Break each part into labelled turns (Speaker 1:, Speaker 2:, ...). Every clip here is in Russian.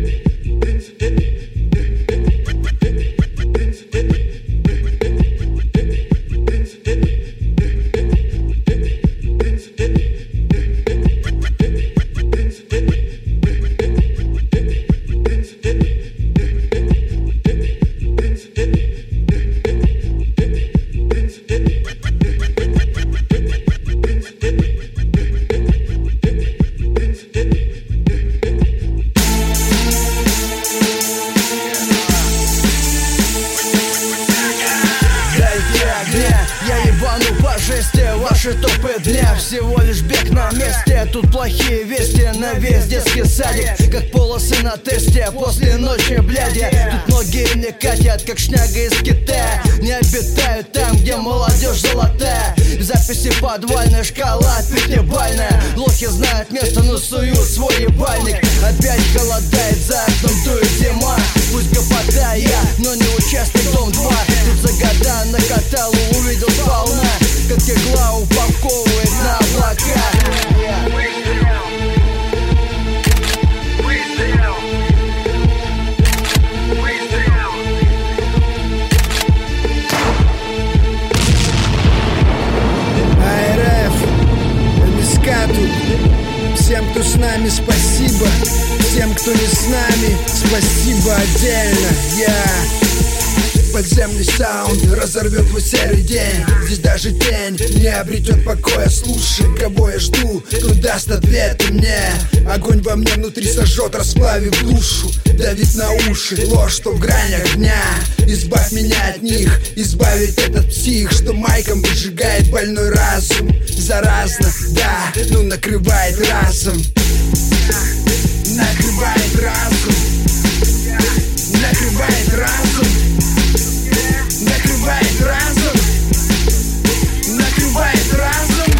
Speaker 1: Ваши топы дня, всего лишь бег на месте. Тут плохие вести на весь детский садик, как полосы на тесте после ночи бляди. Тут многие не катят, как шняга из Китая. Не обитают там, где молодежь золотая. Записи подвальная, шкала пятибальная. Лохи знают место, но суют свой ебальник. Опять холодает, за окном дует зима. Пусть гопота я, но не участник дом 2. Тут за года накатал и увидел сполна, как игла упаковывает на облака.
Speaker 2: Всем, кто с нами, спасибо. Всем, кто не с нами, спасибо отдельно. Подземный саунд разорвет твой серый день. Здесь даже тень не обретет покоя. Слушай, кого я жду, кто даст ответы мне. Огонь во мне внутри сожжет, расплавив душу. Давит на уши ложь, что в гранях дня. Избавь меня от них, избавить этот псих, что майком выжигает больной разум. Заразно, да, но накрывает разом. Накрывает разум. Накрывает разум. Накрывает разум. Накрывает разум.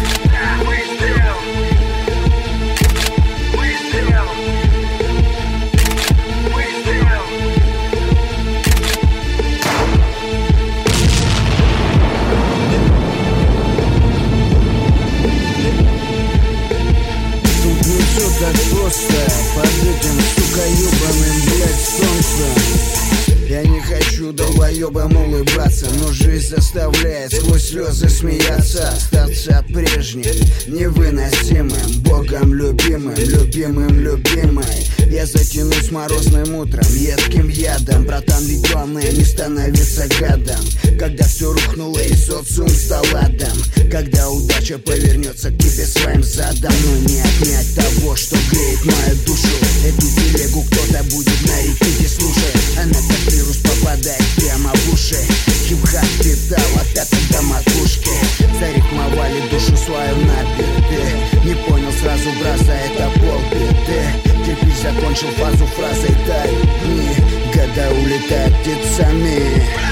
Speaker 3: Тут не все так просто. Под этим, сука, ебаным, блядь, солнцем. Я не хочу долбоебам улыбаться, но жизнь заставляет сквозь слезы смеяться. Остаться прежним, невыносимым, Богом любимым, любимым, любимой. Я затянусь морозным утром, едким ядом. Братан, ведь главное не становиться гадом. Когда все рухнуло и социум стал адом. Когда удача повернется к тебе своим задом. Но не отнять того, что греет мою душу. Эту телегу кто-то будет на репите слушать. Она как вирус попадает прямо в уши. Хип-хап питал от пяток до макушки. Зарифмовали душу свою на биты. Не понял сразу, браза, это полбеды. Кирпич закончил фазу фразой тают дни. Года улетают птицами.